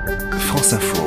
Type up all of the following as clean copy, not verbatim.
France Info.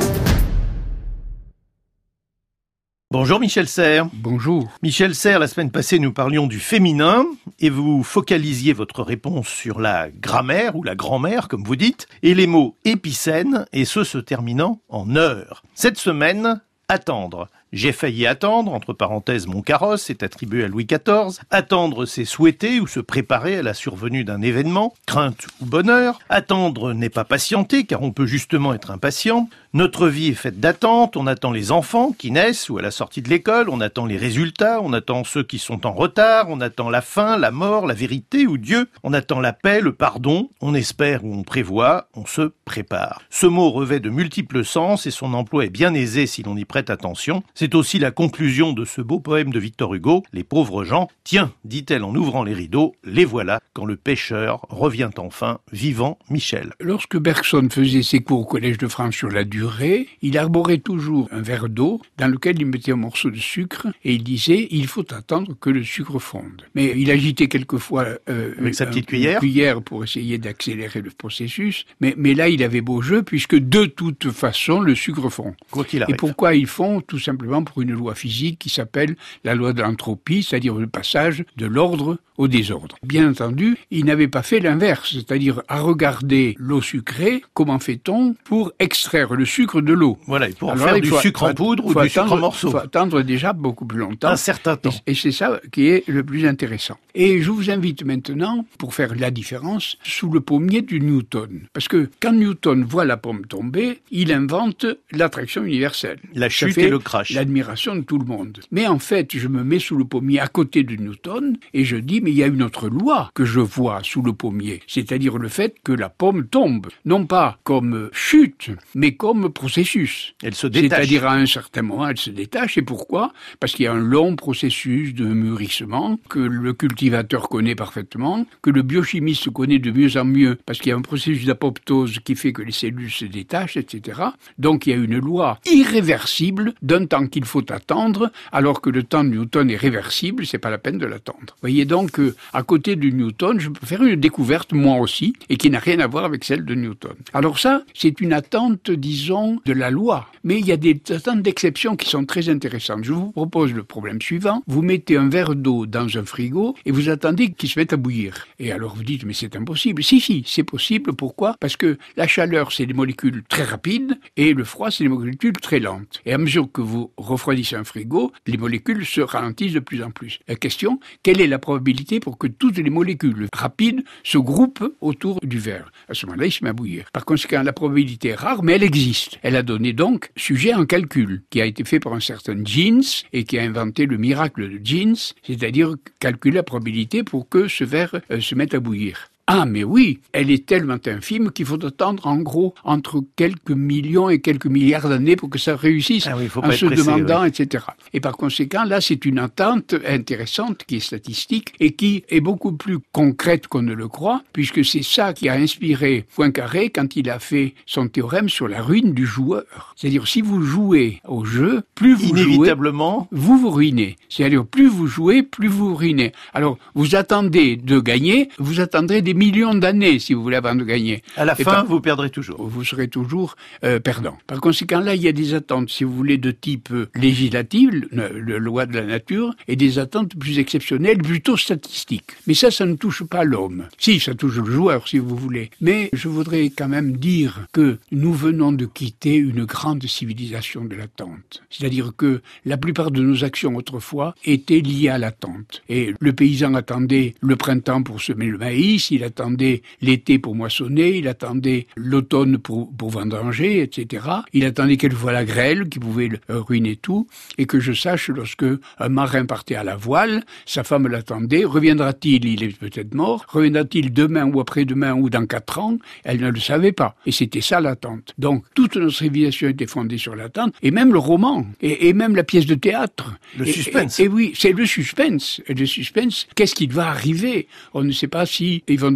Bonjour Michel Serres. Bonjour. Michel Serres, la semaine passée, nous parlions du féminin et vous focalisiez votre réponse sur la grammaire ou la grand-mère, comme vous dites, et les mots épicènes, et ceux se terminant en heure. Cette semaine, attendre. J'ai failli attendre, entre parenthèses, mon carrosse est attribué à Louis XIV. Attendre, c'est souhaiter ou se préparer à la survenue d'un événement, crainte ou bonheur. Attendre n'est pas patienter, car on peut justement être impatient. Notre vie est faite d'attentes, on attend les enfants qui naissent ou à la sortie de l'école, on attend les résultats, on attend ceux qui sont en retard, on attend la fin, la mort, la vérité ou Dieu, on attend la paix, le pardon, on espère ou on prévoit, on se prépare. Ce mot revêt de multiples sens et son emploi est bien aisé si l'on y prête attention. C'est aussi la conclusion de ce beau poème de Victor Hugo, Les pauvres gens. Tiens, dit-elle en ouvrant les rideaux, les voilà quand le pêcheur revient enfin, vivant Michel. Lorsque Bergson faisait ses cours au Collège de France sur la durée, il arborait toujours un verre d'eau dans lequel il mettait un morceau de sucre et il disait « il faut attendre que le sucre fonde ». Mais il agitait quelquefois avec sa petite une cuillère pour essayer d'accélérer le processus. Mais là, il avait beau jeu puisque de toute façon, le sucre fond. Quoi qu'il arrive. Et pourquoi il fond? Tout simplement pour une loi physique qui s'appelle la loi de l'entropie, c'est-à-dire le passage de l'ordre au désordre. Bien entendu, il n'avait pas fait l'inverse, c'est-à-dire à regarder l'eau sucrée, comment fait-on pour extraire le sucre de l'eau? Voilà, et pour en faire du sucre en poudre ou du sucre en morceaux. Il faut attendre déjà beaucoup plus longtemps. Un certain temps. Et c'est ça qui est le plus intéressant. Et je vous invite maintenant, pour faire la différence, sous le pommier de Newton. Parce que quand Newton voit la pomme tomber, il invente l'attraction universelle. La chute et le crash. L'admiration de tout le monde. Mais en fait, je me mets sous le pommier à côté de Newton et je dis, mais il y a une autre loi que je vois sous le pommier. C'est-à-dire le fait que la pomme tombe. Non pas comme chute, mais comme processus. Elle se détache. C'est-à-dire à un certain moment, elle se détache. Et pourquoi? Parce qu'il y a un long processus de mûrissement que le cultivateur connaît parfaitement, que le biochimiste connaît de mieux en mieux, parce qu'il y a un processus d'apoptose qui fait que les cellules se détachent, etc. Donc il y a une loi irréversible d'un temps qu'il faut attendre, alors que le temps de Newton est réversible, c'est pas la peine de l'attendre. Voyez donc à côté de Newton, je peux faire une découverte moi aussi, et qui n'a rien à voir avec celle de Newton. Alors ça, c'est une attente, disons, de la loi. Mais il y a des attentes d'exception qui sont très intéressantes. Je vous propose le problème suivant. Vous mettez un verre d'eau dans un frigo et vous attendez qu'il se mette à bouillir. Et alors vous dites, mais c'est impossible. Si, c'est possible. Pourquoi? Parce que la chaleur, c'est des molécules très rapides et le froid, c'est des molécules très lentes. Et à mesure que vous refroidissez un frigo, les molécules se ralentissent de plus en plus. La question, quelle est la probabilité pour que toutes les molécules rapides se groupent autour du verre? À ce moment-là, il se met à bouillir. Par conséquent, la probabilité est rare, mais elle existe. Elle a donné donc sujet à un calcul qui a été fait par un certain Jeans et qui a inventé le miracle de Jeans, c'est-à-dire calculer la probabilité pour que ce verre se mette à bouillir. Ah, mais oui, elle est tellement infime qu'il faut attendre en gros entre quelques millions et quelques milliards d'années pour que ça réussisse, en se demandant, etc. Et par conséquent, là, c'est une attente intéressante qui est statistique et qui est beaucoup plus concrète qu'on ne le croit, puisque c'est ça qui a inspiré Poincaré quand il a fait son théorème sur la ruine du joueur. C'est-à-dire, si vous jouez au jeu, plus vous inévitablement, jouez, vous vous ruinez. C'est-à-dire, plus vous jouez, plus vous vous ruinez. Alors, vous attendez de gagner, vous attendrez des millions d'années, si vous voulez, avant de gagner. À la fin, vous perdrez toujours. Vous serez toujours perdant. Par conséquent, là, il y a des attentes, si vous voulez, de type législatif, la loi de la nature, et des attentes plus exceptionnelles, plutôt statistiques. Mais ça ne touche pas l'homme. Si, ça touche le joueur, si vous voulez. Mais je voudrais quand même dire que nous venons de quitter une grande civilisation de l'attente. C'est-à-dire que la plupart de nos actions autrefois étaient liées à l'attente. Et le paysan attendait le printemps pour semer le maïs, il attendait l'été pour moissonner, il attendait l'automne pour vendanger, etc. Il attendait quelquefois la grêle qui pouvait ruiner tout. Et que je sache, lorsque un marin partait à la voile, sa femme l'attendait. Reviendra-t-il? Il est peut-être mort. Reviendra-t-il demain ou après-demain ou dans 4 ans? Elle ne le savait pas. Et c'était ça l'attente. Donc toute notre civilisation était fondée sur l'attente. Et même le roman. Et même la pièce de théâtre. Le suspense. Et oui, c'est le suspense. Et le suspense, qu'est-ce qui va arriver? On ne sait pas si ils vont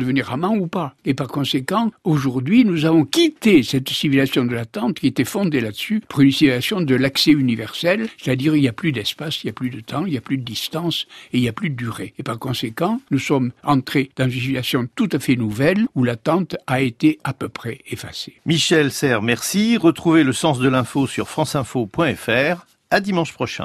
devenir amants ou pas. Et par conséquent, aujourd'hui, nous avons quitté cette civilisation de l'attente qui était fondée là-dessus pour une civilisation de l'accès universel, c'est-à-dire il n'y a plus d'espace, il n'y a plus de temps, il n'y a plus de distance et il n'y a plus de durée. Et par conséquent, nous sommes entrés dans une civilisation tout à fait nouvelle où l'attente a été à peu près effacée. Michel Serres, merci. Retrouvez le sens de l'info sur franceinfo.fr. À dimanche prochain.